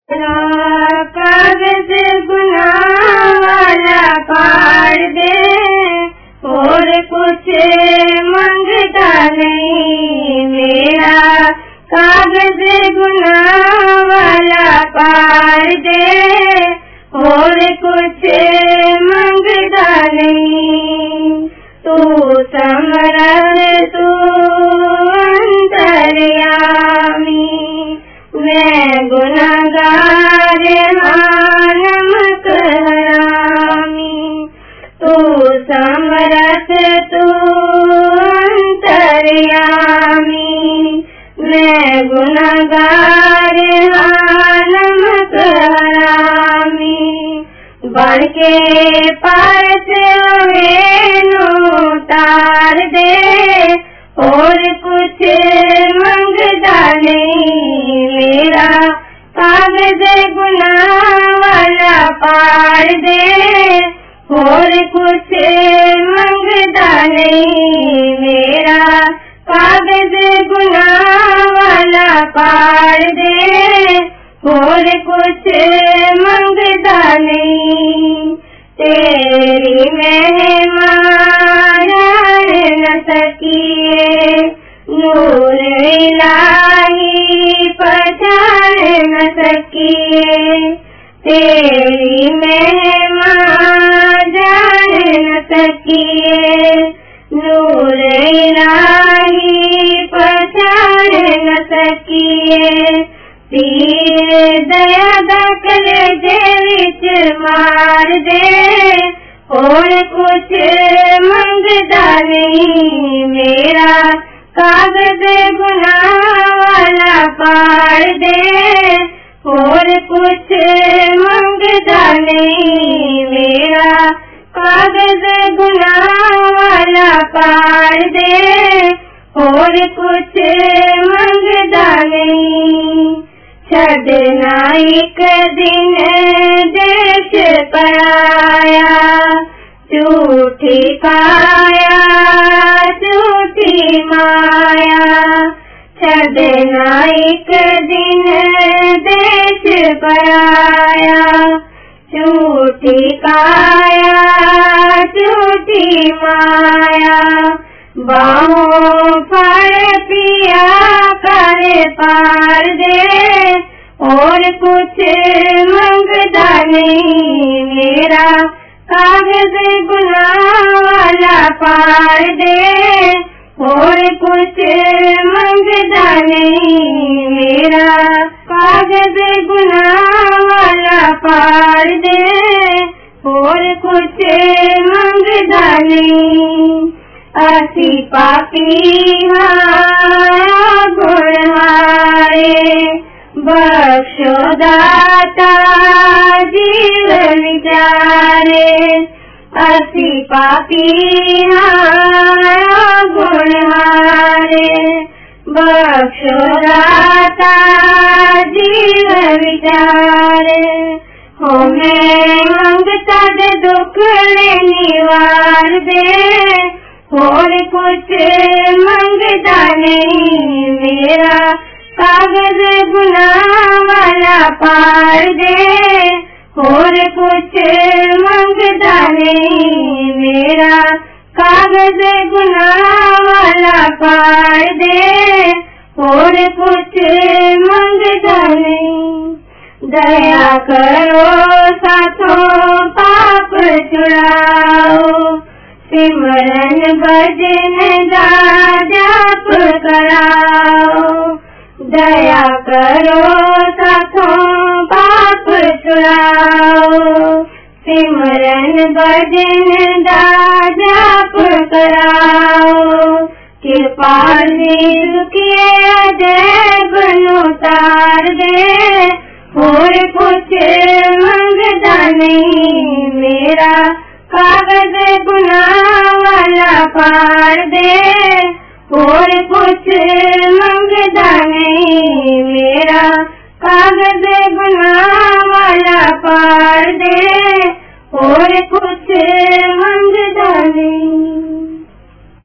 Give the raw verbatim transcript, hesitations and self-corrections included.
कागज गुनाह वाला पाड़ दे, और कुछ मंगता नहीं मेरा। कागज गुनाह वाला पाड़ दे, और कुछ मंगता नहीं। तू समर्थ तू अंतर्यामी, मैं गुनहगार नमक हरामी। तू समर्थ तू अंतर्यामी, मैं गुनहगार नमक हरामी। बढ़ के पास उतार दे, और कुछ मंगता नहीं मेरा। कागज गुनाह वाला पाड़ दे, और कुछ मंगता नहीं मेरा। कागज गुनाह वाला पाड़ दे, और कुछ मंगता नहीं। तेरी महिमा जान न सकिए, नूर इलाही पहचान न सकिए। तेरी महिमा जान न सकिए, नूर इलाही पहचान न सकिए। तीर दया दकल विच मार दे, और कुछ मंगता नहीं मेरा। कागज गुनाह वाला पाड़ दे, और कुछ मंगता नहीं मेरा। कागज गुनाह वाला पाड़ दे, और कुछ मंगता नहीं। छड़ना एक दिन देश पराया, झूठी काया झूठी माया। छड़ना एक दिन देश पराया, झूठी काया झूठी माया। बाहों पर पिया कर पार दे, और कुछ मंगता नहीं मेरा। कागज गुनाह वाला पाड़ दे, और कुछ मंगता नहीं मेरा। कागज गुनाह वाला पाड़ दे, और कुछ मंगता नहीं। असी पापी हाँ गुणहारे, बख्शो दाता जीवन विचारे। असी पापी हाँ गुणहारे, बख्शो दाता जीवन विचारे। हो मैं मंगता दे दुख निवार दे, और कुछ मंगता नहीं मेरा। कागज गुनाह वाला पाड़ दे, और कुछ मंगता नहीं मेरा। कागज गुनाह वाला पाड़ दे, और कुछ मंगता नहीं। दया करो साथों पाप छुड़ाओ, सिमरन भजन जाप कराओ। दया करो साथों पाप छुड़ाओ, सिमरन भजन जाप कराओ। कृपाल किए अजैब उतार दे, और कुछ मंगता नहीं मेरा। कागज गुनाह वाला पाड़ दे, और कुछ मंगता नहीं मेरा। कागज गुनाह वाला पाड़ दे, और कुछ मंगता नहीं।